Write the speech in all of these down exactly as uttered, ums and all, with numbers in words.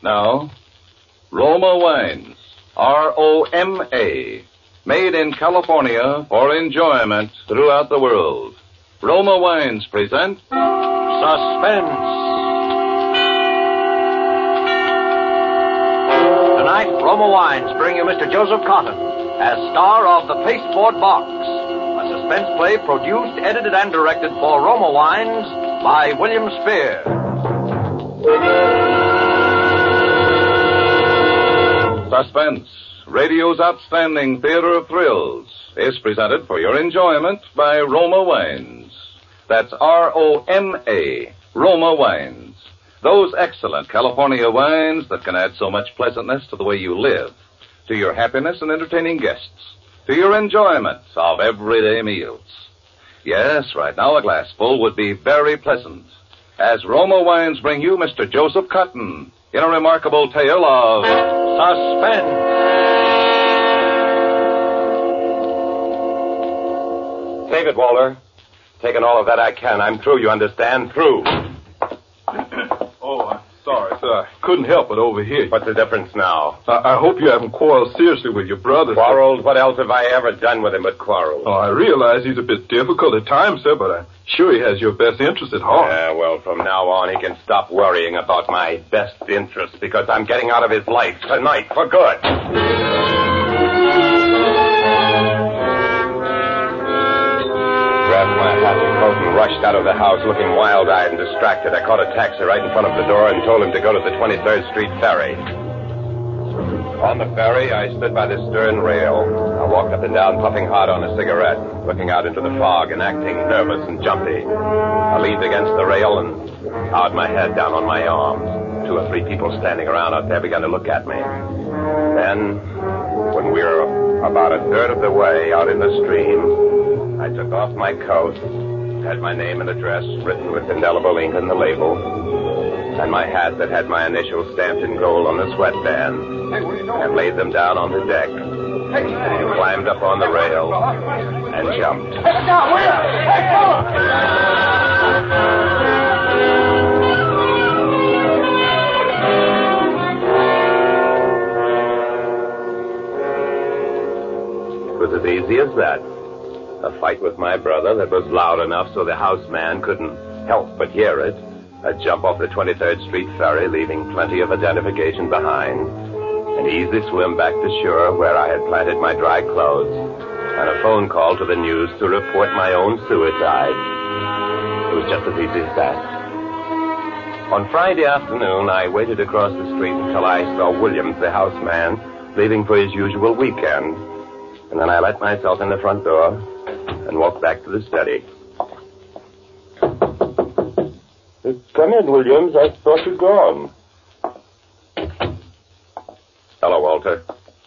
Now, Roma Wines, R O M A, made in California for enjoyment throughout the world. Roma Wines present Suspense. Tonight, Roma Wines bring you Mister Joseph Cotton as star of The Pasteboard Box, a suspense play produced, edited, and directed for Roma Wines by William Spear. Suspense, radio's outstanding theater of thrills, is presented for your enjoyment by Roma Wines. That's R O M A, Roma Wines. Those excellent California wines that can add so much pleasantness to the way you live, to your happiness in entertaining guests, to your enjoyment of everyday meals. Yes, right now a glassful would be very pleasant, as Roma Wines bring you Mister Joseph Cotton in a remarkable tale of suspense. Save it, Walter. Taking all of that I can. I'm through, you understand? Through. Oh, I'm sorry, sir. I couldn't help but overhear. What's the difference now? I, I hope you haven't quarreled seriously with your brother. Quarreled? What else have I ever done with him but quarrel? Oh, I realize he's a bit difficult at times, sir, but I'm sure he has your best interest at heart. Yeah, well, from now on, he can stop worrying about my best interest because I'm getting out of his life tonight for good. Grabbed my hat and coat and rushed out of the house looking wild-eyed and distracted. I caught a taxi right in front of the door and told him to go to the twenty-third Street ferry. On the ferry, I stood by the stern rail. I walked up and down, puffing hard on a cigarette, looking out into the fog and acting nervous and jumpy. I leaned against the rail and bowed my head down on my arms. Two or three people standing around out there began to look at me. Then, when we were about a third of the way out in the stream, I took off my coat, had my name and address written with indelible ink in the label, and my hat that had my initials stamped in gold on the sweatband, and laid them down on the deck, and climbed up on the rail, and jumped. It was as easy as that. A fight with my brother that was loud enough so the houseman couldn't help but hear it. A jump off the twenty-third Street ferry, leaving plenty of identification behind. An easy swim back to shore where I had planted my dry clothes. And a phone call to the news to report my own suicide. It was just as easy as that. On Friday afternoon, I waited across the street until I saw Williams, the houseman, leaving for his usual weekend. And then I let myself in the front door and walked back to the study. Come in, Williams. I thought you'd gone. Hello, Walter.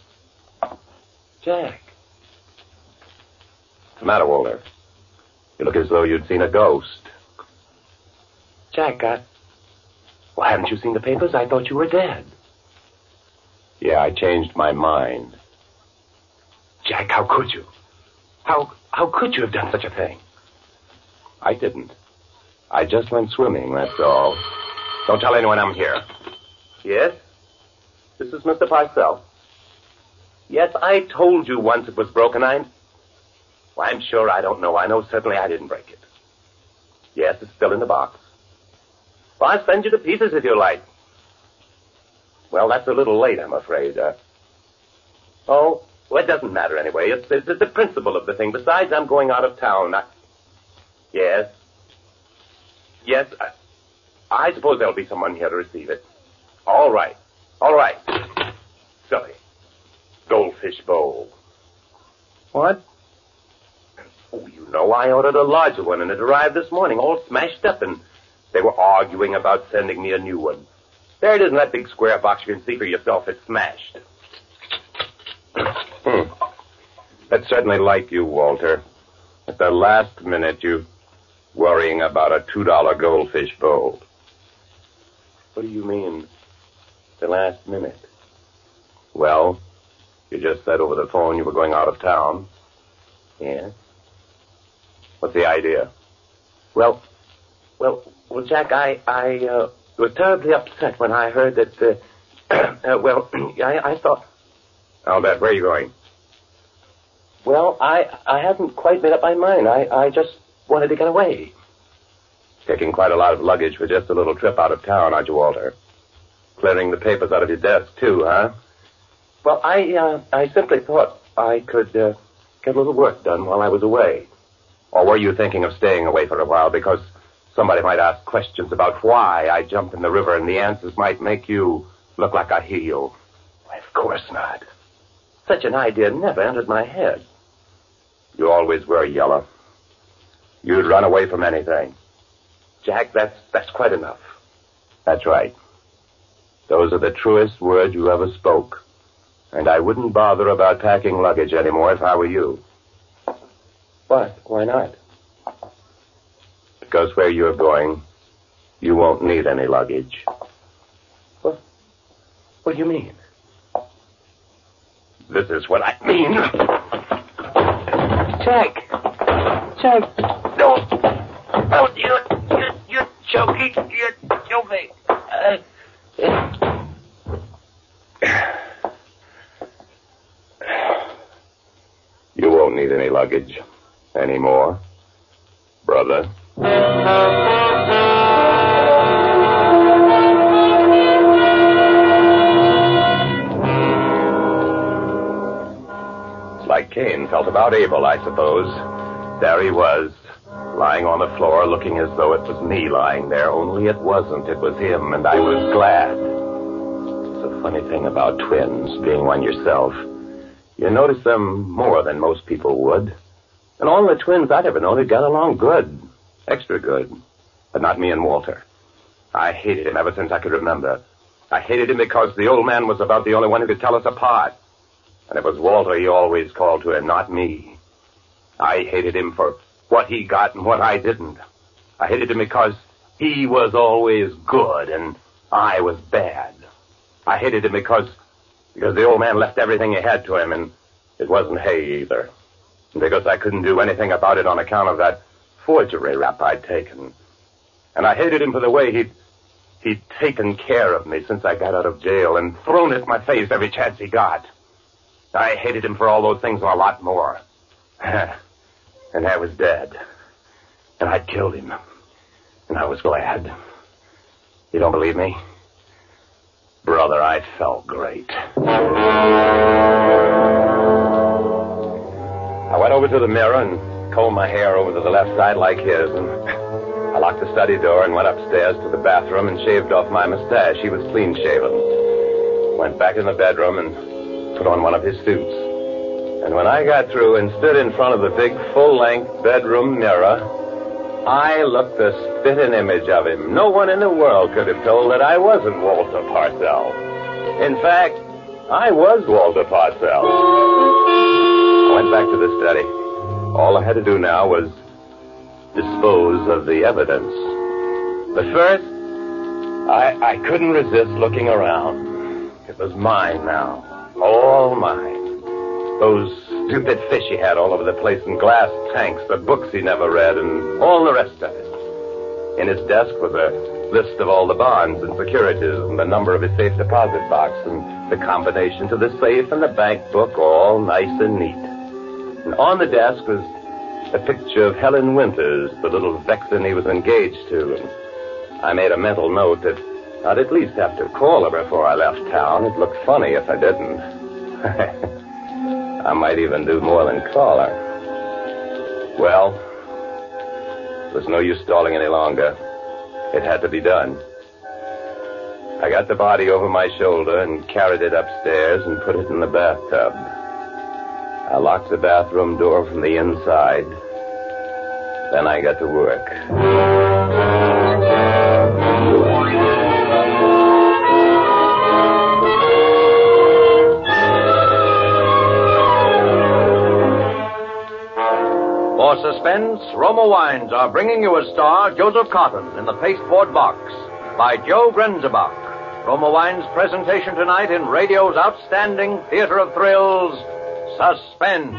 Jack. What's the matter, Walter? You look as though you'd seen a ghost. Jack, I... Well, haven't you seen the papers? I thought you were dead. Yeah, I changed my mind. Jack, how could you? How how could you have done such a thing? I didn't. I just went swimming, that's all. Don't tell anyone I'm here. Yes? This is Mister Parcell. Yes, I told you once it was broken. I'm... Well, I'm sure I don't know. I know certainly I didn't break it. Yes, it's still in the box. Well, I'll send you to pieces if you like. Well, that's a little late, I'm afraid. Uh... Oh... Well, it doesn't matter anyway. It's, it's, it's the principle of the thing. Besides, I'm going out of town. I... Yes. Yes, I... I suppose there'll be someone here to receive it. All right. All right. Silly. Goldfish bowl. What? Oh, you know, I ordered a larger one, and it arrived this morning, all smashed up, and they were arguing about sending me a new one. There it is in that big square box. You can see for yourself it's smashed. Hmm. That's certainly like you, Walter. At the last minute, you worrying about a two dollar goldfish bowl. What do you mean, the last minute? Well, you just said over the phone you were going out of town. Yes? What's the idea? Well, well, well, Jack, I, I, uh, was terribly upset when I heard that, uh, uh, well, I, I thought... I'll bet. Where are you going? Well, I I hadn't quite made up my mind. I, I just wanted to get away. Taking quite a lot of luggage for just a little trip out of town, aren't you, Walter? Clearing the papers out of your desk, too, huh? Well, I uh, I simply thought I could uh, get a little work done while I was away. Or were you thinking of staying away for a while because somebody might ask questions about why I jumped in the river and the answers might make you look like a heel? Why, of course not. Such an idea never entered my head. You always were, Yellow. You'd run away from anything. Jack, that's that's quite enough. That's right. Those are the truest words you ever spoke. And I wouldn't bother about packing luggage anymore if I were you. What? Why not? Because where you're going, you won't need any luggage. What? What do you mean? This is what I mean. Jack! Jack! No! No, you, you, you're choking. You're choking. Uh, you won't need any luggage anymore, brother. Like Cain felt about Abel, I suppose. There he was, lying on the floor, looking as though it was me lying there, only it wasn't. It was him, and I was glad. It's a funny thing about twins, being one yourself. You notice them more than most people would. And all the twins I'd ever known had got along good. Extra good. But not me and Walter. I hated him ever since I could remember. I hated him because the old man was about the only one who could tell us apart. And it was Walter he always called to him, not me. I hated him for what he got and what I didn't. I hated him because he was always good and I was bad. I hated him because because the old man left everything he had to him, and it wasn't hay either. And because I couldn't do anything about it on account of that forgery rap I'd taken. And I hated him for the way he'd, he'd taken care of me since I got out of jail and thrown at my face every chance he got. I hated him for all those things and a lot more. And I was dead. And I'd killed him. And I was glad. You don't believe me? Brother, I felt great. I went over to the mirror and combed my hair over to the left side like his, and I locked the study door and went upstairs to the bathroom and shaved off my mustache. He was clean shaven. Went back in the bedroom and put on one of his suits. And when I got through and stood in front of the big full-length bedroom mirror, I looked the spitting image of him. No one in the world could have told that I wasn't Walter Parcell. In fact, I was Walter Parcell. I went back to the study. All I had to do now was dispose of the evidence. But first, I, I couldn't resist looking around. It was mine now. All mine. Those stupid fish he had all over the place, and glass tanks, the books he never read, and all the rest of it. In his desk was a list of all the bonds and securities and the number of his safe deposit box and the combination to the safe and the bank book, all nice and neat. And on the desk was a picture of Helen Winters, the little vixen he was engaged to. And I made a mental note that I'd at least have to call her before I left town. It looked funny if I didn't. I might even do more than call her. Well, there was no use stalling any longer. It had to be done. I got the body over my shoulder and carried it upstairs and put it in the bathtub. I locked the bathroom door from the inside. Then I got to work. For suspense, Roma Wines are bringing you a star, Joseph Cotton, in the pasteboard box by Joe Grenzebach. Roma Wines' presentation tonight in radio's outstanding theater of thrills, Suspense.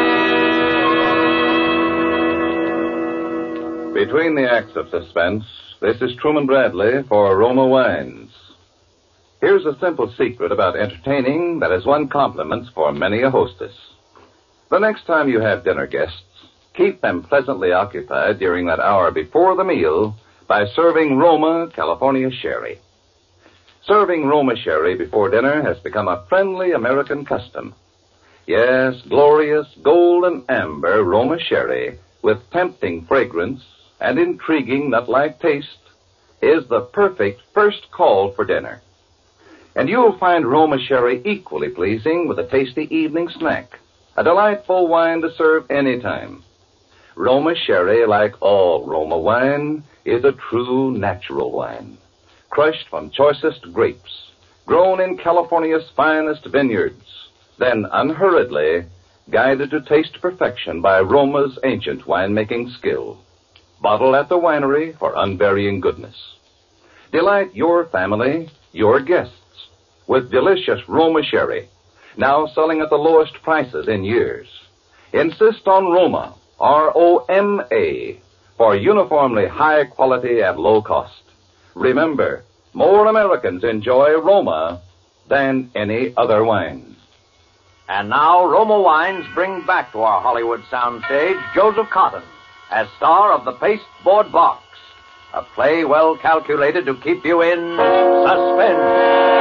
Between the acts of Suspense, This is Truman Bradley for Roma Wines. Here's a simple secret about entertaining that has won compliments for many a hostess. The next time you have dinner guests, keep them pleasantly occupied during that hour before the meal by serving Roma California Sherry. Serving Roma Sherry before dinner has become a friendly American custom. Yes, glorious golden amber Roma Sherry with tempting fragrance and intriguing nut-like taste is the perfect first call for dinner. And you'll find Roma Sherry equally pleasing with a tasty evening snack, a delightful wine to serve anytime. Roma Sherry, like all Roma wine, is a true natural wine, crushed from choicest grapes, grown in California's finest vineyards, then unhurriedly guided to taste perfection by Roma's ancient winemaking skill. Bottled at the winery for unvarying goodness. Delight your family, your guests, with delicious Roma Sherry, now selling at the lowest prices in years. Insist on Roma, R O M A, for uniformly high quality at low cost. Remember, more Americans enjoy Roma than any other wine. And now, Roma Wines bring back to our Hollywood soundstage Joseph Cotton as star of The Pasteboard Box, a play well calculated to keep you in suspense.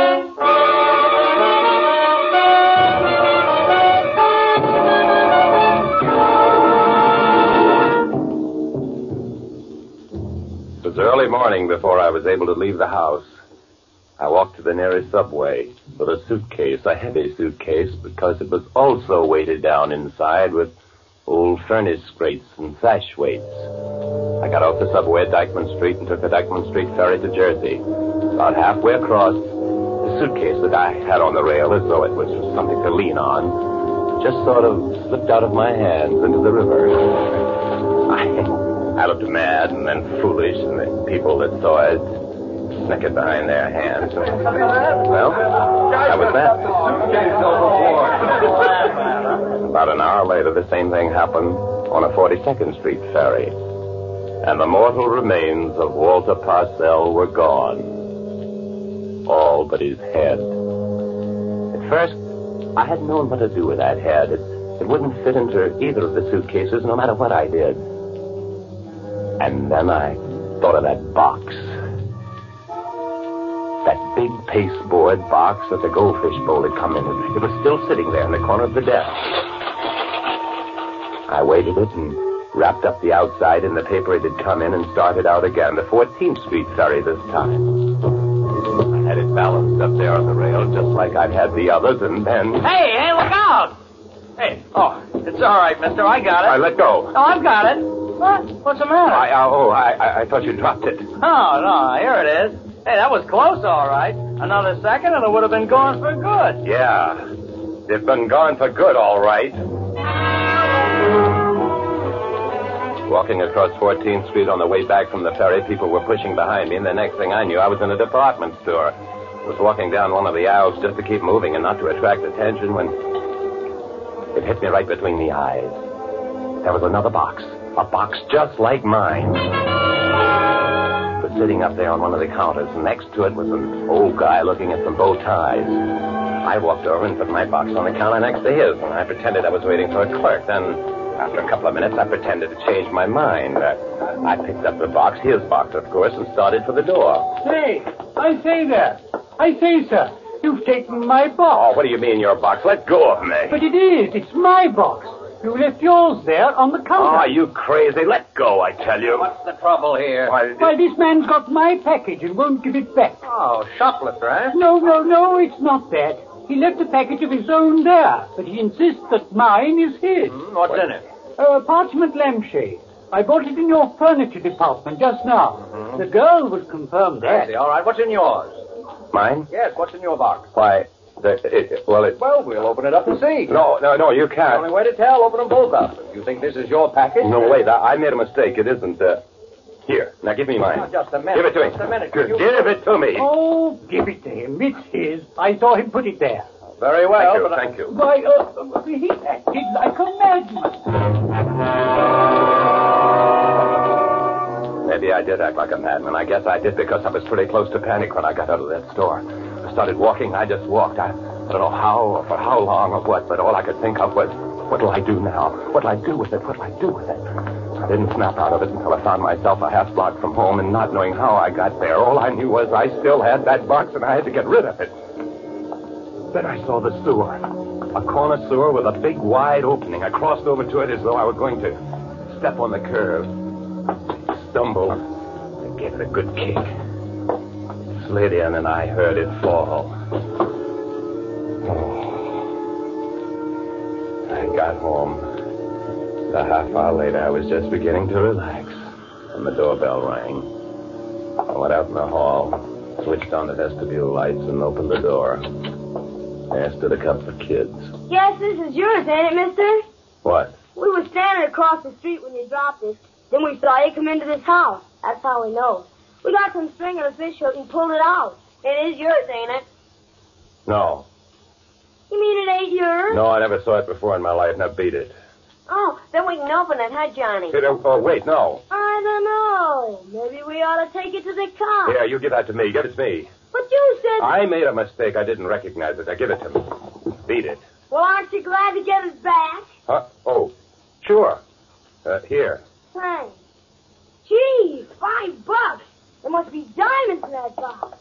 It was early morning before I was able to leave the house. I walked to the nearest subway with a suitcase, a heavy suitcase, because it was also weighted down inside with old furnace grates and sash weights. I got off the subway at Dyckman Street and took the Dyckman Street ferry to Jersey. About halfway across, the suitcase that I had on the rail, as though it was something to lean on, just sort of slipped out of my hands into the river. I, I looked mad and then foolish, and the people that saw it snickered behind their hands. Well, that was that. About an hour later, the same thing happened on a forty-second Street ferry. And the mortal remains of Walter Parcell were gone. All but his head. At first, I hadn't known what to do with that head. It, it wouldn't fit into either of the suitcases, no matter what I did. And then I thought of that box. That big pasteboard box that the goldfish bowl had come in. It was still sitting there in the corner of the desk. I weighted it and wrapped up the outside in the paper it had come in and started out again. The fourteenth Street ferry this time. I had it balanced up there on the rail just like I'd had the others, and then... Hey, hey, look out! Hey, oh, it's all right, mister. I got it. I let go. Oh, I've got it. What? What's the matter? I, uh, oh, I, I, I thought you dropped it. Oh, no, here it is. Hey, that was close, all right. Another second and it would have been gone for good. Yeah, it's been gone for good, all right. Walking across fourteenth Street on the way back from the ferry, people were pushing behind me, and the next thing I knew, I was in a department store. I was walking down one of the aisles just to keep moving and not to attract attention when it hit me right between the eyes. There was another box, a box just like mine. It was sitting up there on one of the counters, and next to it was an old guy looking at some bow ties. I walked over and put my box on the counter next to his, and I pretended I was waiting for a clerk. Then, after a couple of minutes, I pretended to change my mind. Uh, I picked up the box, his box, of course, and started for the door. Hey, I say there. I say, sir, you've taken my Oh, box. what do you mean, your box? Let go of me. But it is. It's my box. You left yours there on the counter. Oh, you crazy. Let go, I tell you. What's the trouble here? Why, Why, this man's got my package and won't give it back. Oh, shoplifter, eh? No, no, no, it's not that. He left a package of his own there, but he insists that mine is his. Hmm, what's in it? A parchment lampshade. I bought it in your furniture department just now. Mm-hmm. The girl would confirm that. I see. All right, what's in yours? mine? Yes, what's in your box? Why, the, it, well, it... Well, we'll open it up and see. No, no, no, you The can't. only way to tell, open them both up. If you think this is your package... No, wait, I, I made a mistake. It isn't, uh... Here, now give me mine. Now, just a minute. Give it to me. Just a minute. Give, You- give it to me. Oh, give it to him. It's his. I saw him put it there. Very well, Thank you, but I- thank you. Why, uh, he acted like a madman. At maybe I did act like a madman. I guess I did because I was pretty close to panic when I got out of that store. I started walking. I just walked. I, I don't know how or for how long or what, but all I could think of was, what'll I do now? What'll I do with it? What'll I do with it? I didn't snap out of it until I found myself a half block from home, and not knowing how I got there, all I knew was I still had that box and I had to get rid of it. Then I saw the sewer. A corner sewer with a big wide opening. I crossed over to it as though I were going to step on the curve. Stumbled and gave it a good kick. Slid in and I heard it fall. Oh. I got home. A half hour later, I was just beginning to relax, and the doorbell rang. I went out in the hall, switched on the vestibule lights, and opened the door. There stood a couple of kids. Yes, this is yours, ain't it, mister? What? We were standing across the street when you dropped it. Then we saw you come into this house. That's how we know. We got some string on a fish hook and pulled it out. It is yours, ain't it? No. You mean it ain't yours? No, I never saw it before in my life. Now beat it. Oh, then we can open it, huh, Johnny? Hey, oh, oh, wait, no. I don't know. Maybe we ought to take it to the cops. Here, you give that to me. Give it to me. But you said... I made a mistake. I didn't recognize it. Now give it to me. Beat it. Well, aren't you glad to get it back? Huh? Oh, sure. Uh, here. Thanks. Gee, five bucks. There must be diamonds in that box.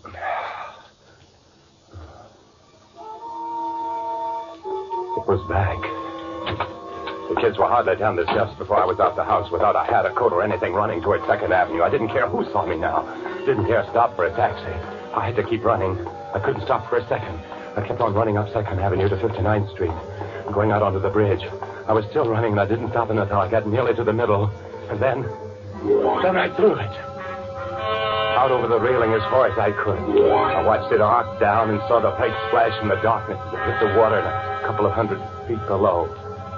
It was back. The kids were hardly down the steps before I was out the house without a hat, a coat, or anything running toward Second Avenue. I didn't care who saw me now. Didn't dare stop for a taxi. I had to keep running. I couldn't stop for a second. I kept on running up Second Avenue to fifty-ninth Street, going out onto the bridge. I was still running, and I didn't stop until I got nearly to the middle. And then, then I threw it. Out over the railing as far as I could. I watched it arc down and saw the pipe splash in the darkness as it hit the water a couple of hundred feet below.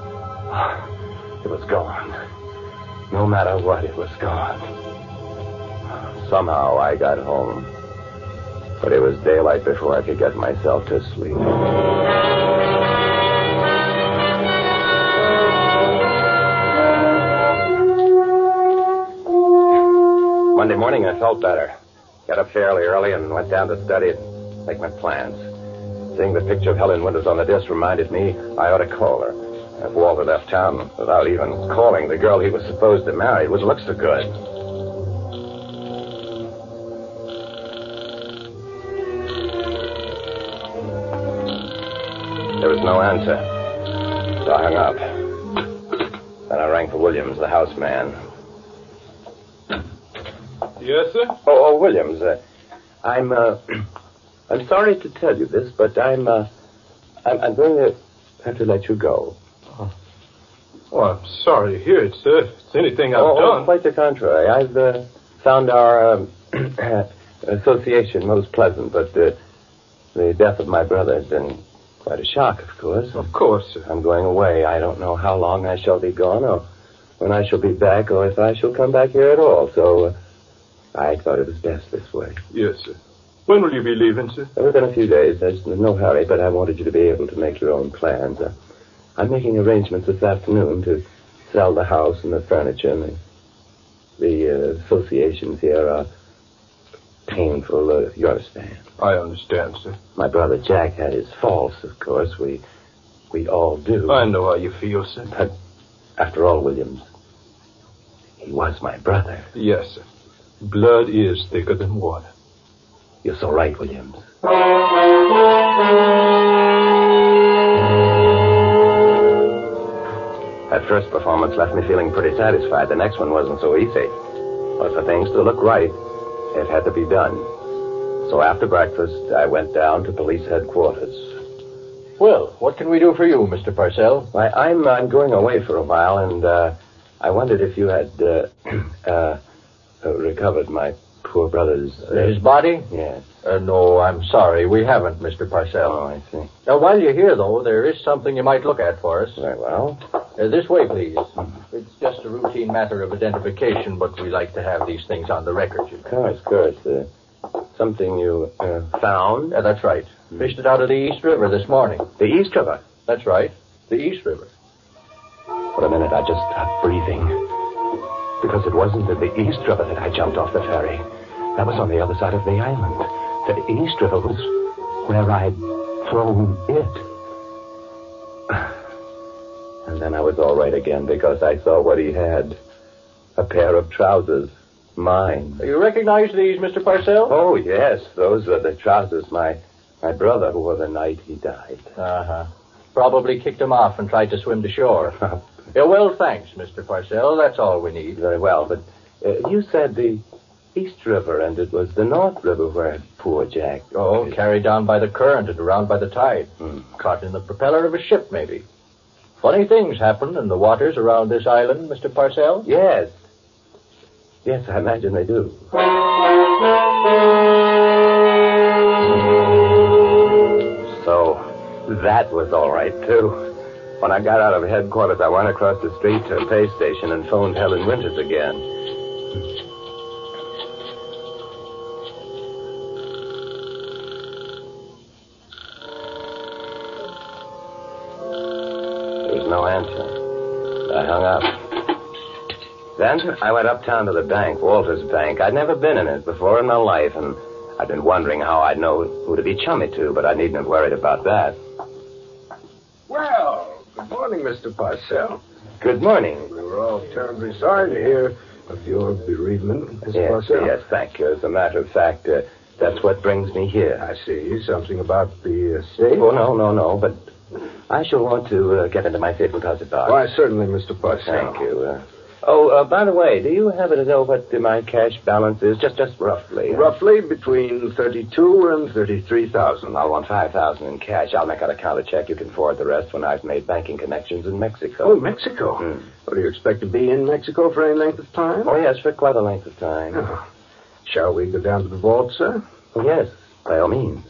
It was gone. No matter what, it was gone. Somehow I got home. But it was daylight before I could get myself to sleep. Monday morning, I felt better. Got up fairly early and went down to study and make my plans. Seeing the picture of Helen Winters on the desk reminded me I ought to call her. If Walter left town without even calling the girl he was supposed to marry, it wouldn't look so good. There was no answer. So I hung up. Then I rang for Williams, the house man. Yes, sir? Oh, oh Williams, uh, I'm, uh, I'm sorry to tell you this, but I'm, uh, I'm, I'm going to have to let you go. Oh, oh I'm sorry to hear it, sir. If it's anything I've oh, done. Oh, quite the contrary. I've, uh, found our, um, association most pleasant, but, uh, the death of my brother has been quite a shock, of course. Of course, sir. I'm going away. I don't know how long I shall be gone, or when I shall be back, or if I shall come back here at all, so, uh, I thought it was best this way. Yes, sir. When will you be leaving, sir? Within a few days. There's no hurry, but I wanted you to be able to make your own plans. Uh, I'm making arrangements this afternoon to sell the house and the furniture. And the the uh, associations here are painful, uh, you understand. I understand, sir. My brother Jack had his faults, of course. We, we all do. I know how you feel, sir. But after all, Williams, he was my brother. Yes, sir. Blood is thicker than water. You're so right, Williams. That first performance left me feeling pretty satisfied. The next one wasn't so easy. But for things to look right, it had to be done. So after breakfast, I went down to police headquarters. Well, what can we do for you, Mister Parcell? Why, I'm, I'm going away for a while, and uh, I wondered if you had uh, uh, recovered my poor brother's... Uh, His body? Yes. Uh, no, I'm sorry. We haven't, Mister Parcell. Oh, I see. Now, while you're here, though, there is something you might look at for us. Very well. Uh, this way, please. It's just a routine matter of identification, but we like to have these things on the record. You know. Of course, of course. Uh, something you uh, found? Yeah, that's right. Hmm. Fished it out of the East River this morning. The East River? That's right. The East River. For a minute, I just stopped breathing. Because it wasn't in the East River that I jumped off the ferry. That was on the other side of the island. The East River was where I'd thrown it. And then I was all right again because I saw what he had. A pair of trousers. Mine. You recognize these, Mister Parcell? Oh, yes. Those are the trousers my, my brother wore the night he died. Uh-huh. Probably kicked him off and tried to swim to shore. Yeah, well, thanks, Mister Parcell. That's all we need. Very well, but uh, you said the East River, and it was the North River where poor Jack... Oh, is. Carried down by the current and around by the tide. Hmm. Caught in the propeller of a ship, maybe. Funny things happen in the waters around this island, Mister Parcell. Yes. Yes, I imagine they do. So, that was all right, too. When I got out of headquarters, I went across the street to a pay station and phoned Helen Winters again. There was no answer. I hung up. Then I went uptown to the bank, Walter's Bank. I'd never been in it before in my life, and I'd been wondering how I'd know who to be chummy to, but I needn't have worried about that. Well, good morning, Mister Parcell. Good morning. We were all terribly sorry to hear of your bereavement, Mister Yes, Parcell. yes, thank you. As a matter of fact, uh, that's what brings me here. I see. Something about the estate? Oh, no, no, no, but I shall want to uh, get into my safe deposit box. Why, certainly, Mister Parcell. Thank you. Uh, oh, uh, by the way, do you happen to know what uh, my cash balance is? Just just roughly. Roughly between thirty-two and thirty-three thousand. I'll want five thousand in cash. I'll make out a counter check. You can forward the rest when I've made banking connections in Mexico. Oh, Mexico? Hmm. Well, do you expect to be in Mexico for any length of time? Oh, yes, for quite a length of time. Oh. Shall we go down to the vault, sir? Oh, yes, by all means.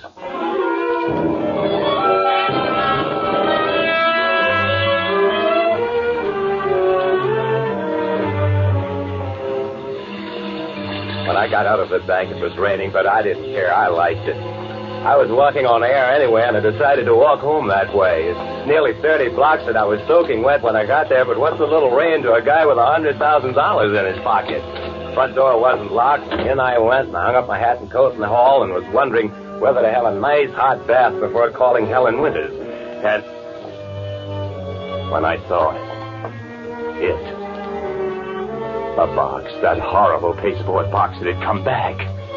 When I got out of the bank, it was raining, but I didn't care. I liked it. I was walking on air anyway, and I decided to walk home that way. It's nearly thirty blocks that I was soaking wet when I got there, but what's a little rain to a guy with one hundred thousand dollars in his pocket? Front door wasn't locked, and in I went, and I hung up my hat and coat in the hall and was wondering whether to have a nice hot bath before calling Helen Winters. And when I saw it, it, a box, that horrible pasteboard box that had come back.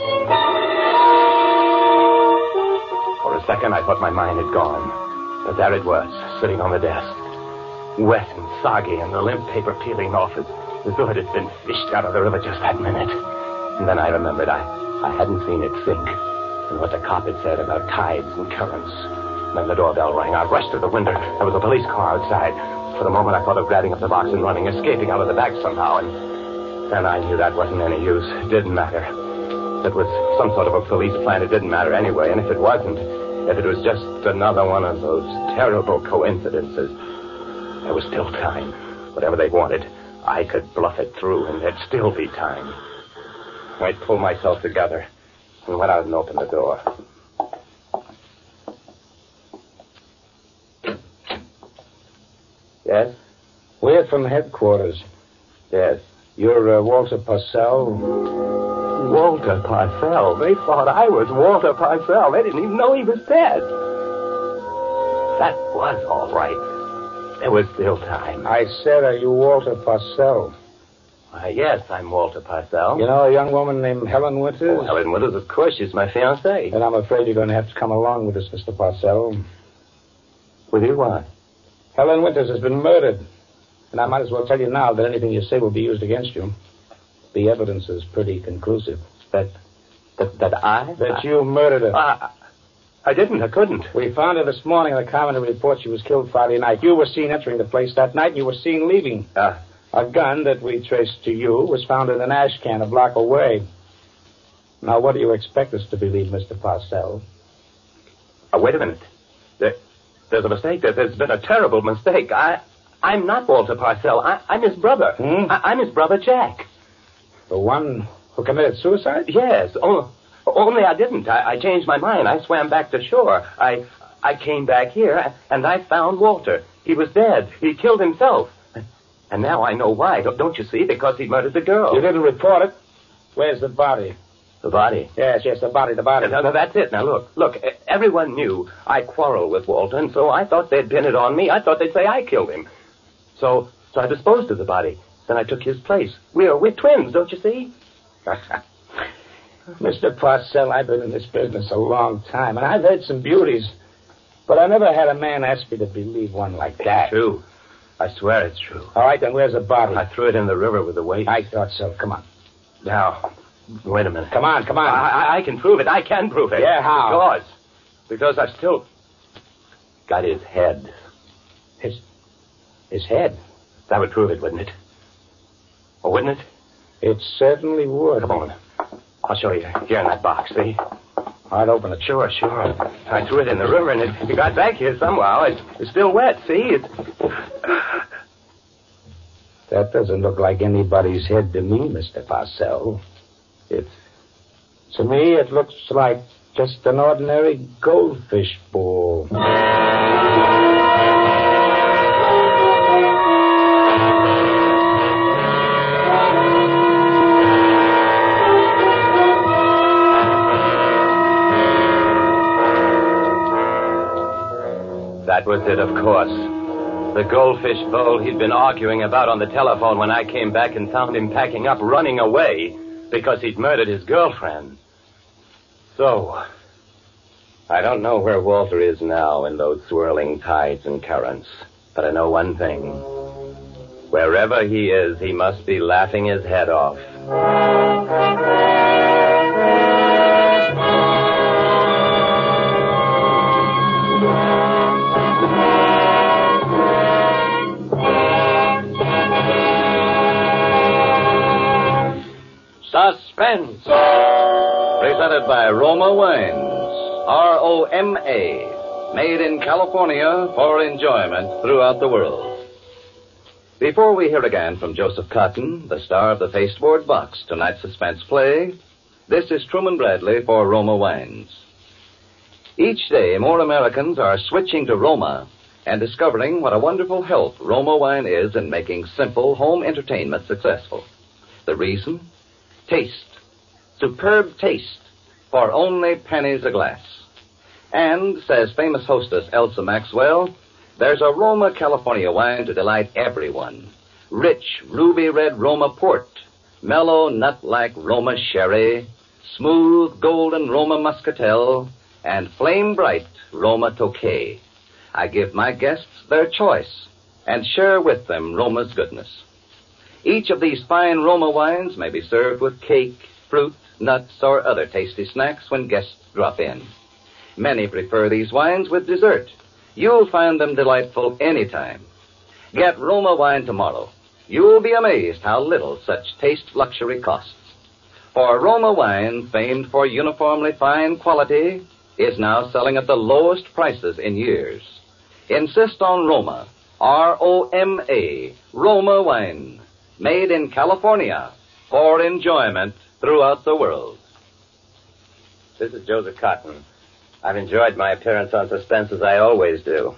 For a second, I thought my mind had gone. But there it was, sitting on the desk. Wet and soggy, and the limp paper peeling off as, as though it had been fished out of the river just that minute. And then I remembered I, I hadn't seen it sink, and what the cop had said about tides and currents. Then the doorbell rang. I rushed to the window. There was a police car outside. For the moment, I thought of grabbing up the box and running, escaping out of the back somehow. And then I knew that wasn't any use. It didn't matter. It was some sort of a police plan. It didn't matter anyway. And if it wasn't, if it was just another one of those terrible coincidences, there was still time. Whatever they wanted, I could bluff it through, and there'd still be time. I pulled myself together and went out and opened the door. Yes? We're from headquarters. Yes. You're uh, Walter Parcell. Walter Parcell? They thought I was Walter Parcell. They didn't even know he was dead. That was all right. There was still time. I said, are you Walter Parcell? Why, yes, I'm Walter Parcell. You know a young woman named Helen Winters? Oh, Helen Winters, of course. She's my fiancée. Then I'm afraid you're going to have to come along with us, Mister Parcell. With you, why? Helen Winters has been murdered. And I might as well tell you now that anything you say will be used against you. The evidence is pretty conclusive. That... that, that I... That I, you murdered her. I, I didn't. I couldn't. We found her this morning in the coroner report. She was killed Friday night. You were seen entering the place that night, and you were seen leaving. Uh, a gun that we traced to you was found in an ash can a block away. Now, what do you expect us to believe, Mister Parcell? Uh, wait a minute. There, there's a mistake. There, there's been a terrible mistake. I... I'm not Walter Parcell. I, I'm his brother. Hmm? I, I'm his brother, Jack. The one who committed suicide? Yes. Only, only I didn't. I, I changed my mind. I swam back to shore. I I came back here, and I found Walter. He was dead. He killed himself. And now I know why. Don't, don't you see? Because he murdered the girl. You didn't report it. Where's the body? The body? Yes, yes, the body, the body. No, no, that's it. Now, look, look, everyone knew I quarreled with Walter, and so I thought they'd pin it on me. I thought they'd say I killed him. So, so I disposed of the body. Then I took his place. We're, we're twins, don't you see? Mister Parcell, I've been in this business a long time, and I've heard some beauties, but I never had a man ask me to believe one like that. It's true. I swear it's true. All right, then where's the body? I threw it in the river with the weight. I thought so. Come on. Now, wait a minute. Come on, come on. I, I, I can prove it. I can prove it. Yeah, how? Because, because I've still got his head. His, his head? That would prove it, wouldn't it? Oh, wouldn't it? It certainly would. Come on. I'll show you. Here in that box, see? I'd open it. Sure, sure. I threw it in the river, and it, it got back here somehow. It, it's still wet, see? It... That doesn't look like anybody's head to me, Mister Parcell. It's... To me, it looks like just an ordinary goldfish ball. That was it, of course. The goldfish bowl he'd been arguing about on the telephone when I came back and found him packing up, running away, because he'd murdered his girlfriend. So, I don't know where Walter is now in those swirling tides and currents, but I know one thing. Wherever he is, he must be laughing his head off. Suspense. Presented by Roma Wines. R O M A. Made in California for enjoyment throughout the world. Before we hear again from Joseph Cotton, the star of the pasteboard box, tonight's suspense play, this is Truman Bradley for Roma Wines. Each day, more Americans are switching to Roma and discovering what a wonderful help Roma wine is in making simple home entertainment successful. The reason? Taste. Superb taste for only pennies a glass. And, says famous hostess Elsa Maxwell, there's a Roma California wine to delight everyone. Rich, ruby red Roma port, mellow, nut-like Roma sherry, smooth, golden Roma muscatel, and flame-bright Roma Tokay. I give my guests their choice and share with them Roma's goodness. Each of these fine Roma wines may be served with cake, fruit, nuts, or other tasty snacks when guests drop in. Many prefer these wines with dessert. You'll find them delightful anytime. Get Roma wine tomorrow. You'll be amazed how little such taste luxury costs. For Roma wine, famed for uniformly fine quality, is now selling at the lowest prices in years. Insist on Roma, R O M A, Roma wine, made in California for enjoyment throughout the world. This is Joseph Cotton. I've enjoyed my appearance on Suspense as I always do.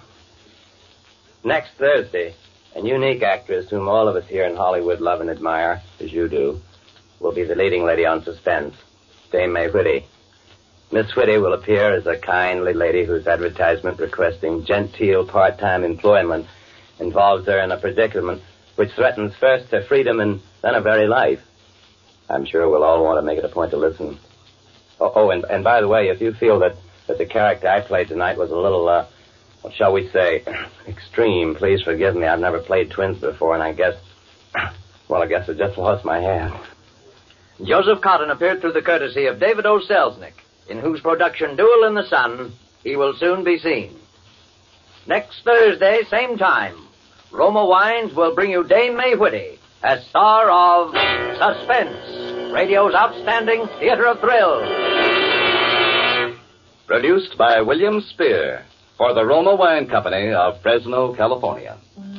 Next Thursday, a unique actress whom all of us here in Hollywood love and admire, as you do, will be the leading lady on Suspense, Dame May Whitty. Miss Whitty will appear as a kindly lady whose advertisement requesting genteel part-time employment involves her in a predicament which threatens first her freedom and then her very life. I'm sure we'll all want to make it a point to listen. Oh, oh and, and by the way, if you feel that, that the character I played tonight was a little, uh, what shall we say, extreme, please forgive me. I've never played twins before, and I guess, well, I guess I just lost my head. Joseph Cotton appeared through the courtesy of David O. Selznick, in whose production Duel in the Sun he will soon be seen. Next Thursday, same time, Roma Wines will bring you Dame May Whitty as star of Suspense, radio's outstanding theater of thrills. Produced by William Spear for the Roma Wine Company of Fresno, California.